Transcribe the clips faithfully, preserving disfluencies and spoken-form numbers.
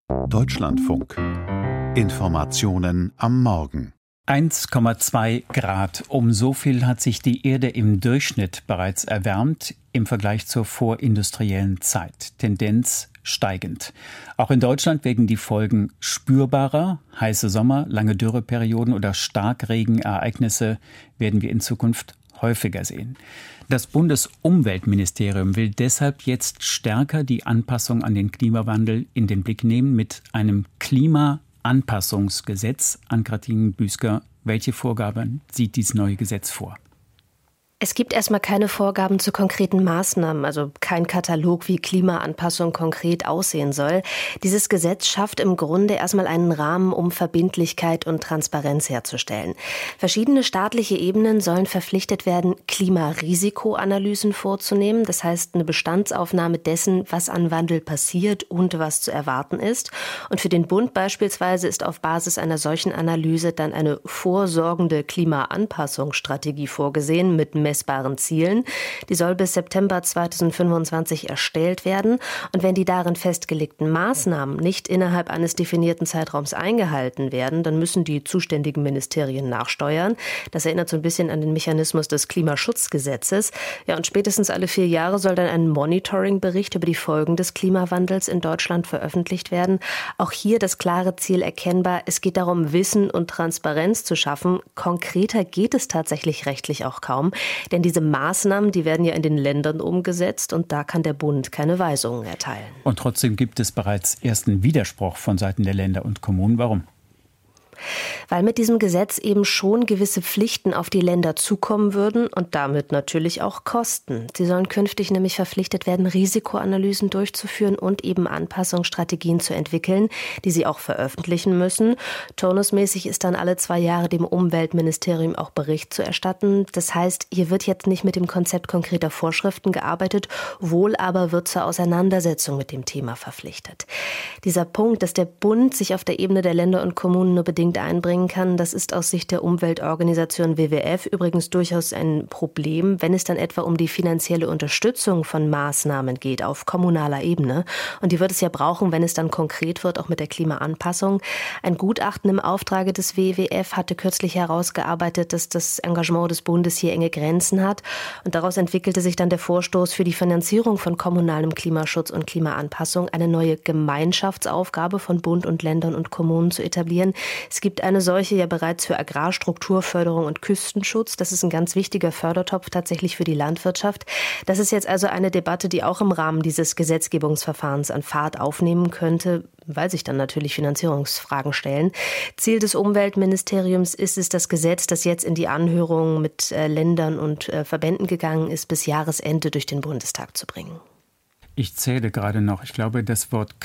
Deutschlandfunk. Informationen am Morgen. eins Komma zwei Grad. Um so viel hat sich die Erde im Durchschnitt bereits erwärmt im Vergleich zur vorindustriellen Zeit. Tendenz steigend. Auch in Deutschland werden die Folgen spürbarer. Heiße Sommer, lange Dürreperioden oder Starkregenereignisse werden wir in Zukunft häufiger sehen. Das Bundesumweltministerium will deshalb jetzt stärker die Anpassung an den Klimawandel in den Blick nehmen mit einem Klimaanpassungsgesetz. Ann-Kathrin Büsker, welche Vorgaben sieht dieses neue Gesetz vor? Es gibt erstmal keine Vorgaben zu konkreten Maßnahmen, also kein Katalog, wie Klimaanpassung konkret aussehen soll. Dieses Gesetz schafft im Grunde erstmal einen Rahmen, um Verbindlichkeit und Transparenz herzustellen. Verschiedene staatliche Ebenen sollen verpflichtet werden, Klimarisikoanalysen vorzunehmen. Das heißt, eine Bestandsaufnahme dessen, was an Wandel passiert und was zu erwarten ist. Und für den Bund beispielsweise ist auf Basis einer solchen Analyse dann eine vorsorgende Klimaanpassungsstrategie vorgesehen mit messbaren Zielen. Die soll bis September zweitausendfünfundzwanzig erstellt werden. Und wenn die darin festgelegten Maßnahmen nicht innerhalb eines definierten Zeitraums eingehalten werden, dann müssen die zuständigen Ministerien nachsteuern. Das erinnert so ein bisschen an den Mechanismus des Klimaschutzgesetzes. Ja, und spätestens alle vier Jahre soll dann ein Monitoring-Bericht über die Folgen des Klimawandels in Deutschland veröffentlicht werden. Auch hier das klare Ziel erkennbar. Es geht darum, Wissen und Transparenz zu schaffen. Konkreter geht es tatsächlich rechtlich auch kaum. Denn diese Maßnahmen, die werden ja in den Ländern umgesetzt und da kann der Bund keine Weisungen erteilen. Und trotzdem gibt es bereits ersten Widerspruch von Seiten der Länder und Kommunen. Warum? Weil mit diesem Gesetz eben schon gewisse Pflichten auf die Länder zukommen würden und damit natürlich auch Kosten. Sie sollen künftig nämlich verpflichtet werden, Risikoanalysen durchzuführen und eben Anpassungsstrategien zu entwickeln, die sie auch veröffentlichen müssen. Turnusmäßig ist dann alle zwei Jahre dem Umweltministerium auch Bericht zu erstatten. Das heißt, hier wird jetzt nicht mit dem Konzept konkreter Vorschriften gearbeitet, wohl aber wird zur Auseinandersetzung mit dem Thema verpflichtet. Dieser Punkt, dass der Bund sich auf der Ebene der Länder und Kommunen nur bedingt einbringen kann, das ist aus Sicht der Umweltorganisation W W F übrigens durchaus ein Problem, wenn es dann etwa um die finanzielle Unterstützung von Maßnahmen geht auf kommunaler Ebene. Und die wird es ja brauchen, wenn es dann konkret wird, auch mit der Klimaanpassung. Ein Gutachten im Auftrage des W W F hatte kürzlich herausgearbeitet, dass das Engagement des Bundes hier enge Grenzen hat. Und daraus entwickelte sich dann der Vorstoß für die Finanzierung von kommunalem Klimaschutz und Klimaanpassung, eine neue Gemeinschaftsaufgabe von Bund und Ländern und Kommunen zu etablieren. Es gibt eine solche ja bereits für Agrarstrukturförderung und Küstenschutz. Das ist ein ganz wichtiger Fördertopf tatsächlich für die Landwirtschaft. Das ist jetzt also eine Debatte, die auch im Rahmen dieses Gesetzgebungsverfahrens an Fahrt aufnehmen könnte, weil sich dann natürlich Finanzierungsfragen stellen. Ziel des Umweltministeriums ist es, das Gesetz, das jetzt in die Anhörung mit äh, Ländern und äh, Verbänden gegangen ist, bis Jahresende durch den Bundestag zu bringen. Ich zähle gerade noch. Ich glaube, das Wort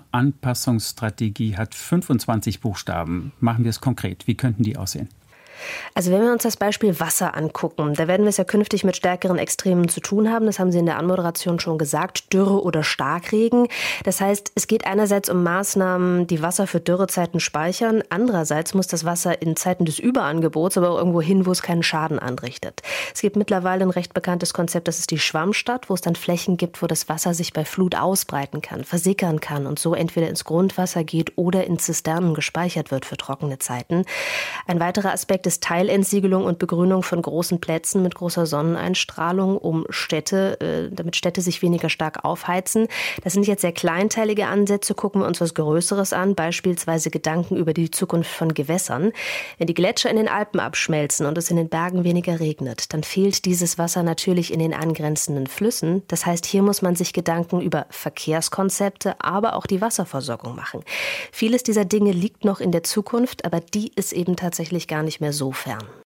Klimaanpassungsstrategie hat fünfundzwanzig Buchstaben. Machen wir es konkret. Wie könnten die aussehen? Also wenn wir uns das Beispiel Wasser angucken, da werden wir es ja künftig mit stärkeren Extremen zu tun haben. Das haben Sie in der Anmoderation schon gesagt, Dürre oder Starkregen. Das heißt, es geht einerseits um Maßnahmen, die Wasser für Dürrezeiten speichern. Andererseits muss das Wasser in Zeiten des Überangebots aber auch irgendwo hin, wo es keinen Schaden anrichtet. Es gibt mittlerweile ein recht bekanntes Konzept, das ist die Schwammstadt, wo es dann Flächen gibt, wo das Wasser sich bei Flut ausbreiten kann, versickern kann und so entweder ins Grundwasser geht oder in Zisternen gespeichert wird für trockene Zeiten. Ein weiterer Aspekt ist Teilentsiegelung und Begrünung von großen Plätzen mit großer Sonneneinstrahlung, um Städte, äh, damit Städte sich weniger stark aufheizen. Das sind jetzt sehr kleinteilige Ansätze. Gucken wir uns was Größeres an, beispielsweise Gedanken über die Zukunft von Gewässern. Wenn die Gletscher in den Alpen abschmelzen und es in den Bergen weniger regnet, dann fehlt dieses Wasser natürlich in den angrenzenden Flüssen. Das heißt, hier muss man sich Gedanken über Verkehrskonzepte, aber auch die Wasserversorgung machen. Vieles dieser Dinge liegt noch in der Zukunft, aber die ist eben tatsächlich gar nicht mehr so fern.